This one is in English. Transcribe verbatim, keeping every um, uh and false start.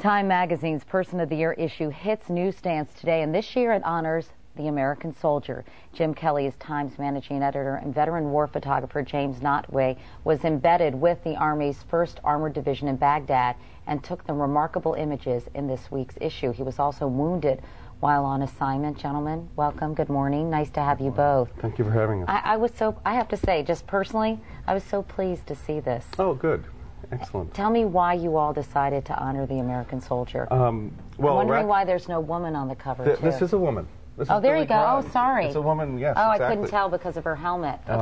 Time Magazine's Person of the Year issue hits newsstands today, and this year it honors the American soldier. Jim Kelly is Time's managing editor, and veteran war photographer James Notway was embedded with the Army's first Armored Division in Baghdad and took the remarkable images in this week's issue. He was also wounded while on assignment. Gentlemen, welcome. Good morning. Nice to have you both. Thank you for having us. I, I was so, I have to say, just personally, I was so pleased to see this. Oh, good. Excellent. Tell me why you all decided to honor the American soldier. Um, well, I'm wondering Iraq, why there's no woman on the cover, th too. This is a woman. This oh, is there Billy you go. Grimes. Oh, sorry. It's a woman, yes, Oh, exactly. I couldn't tell because of her helmet. Uh,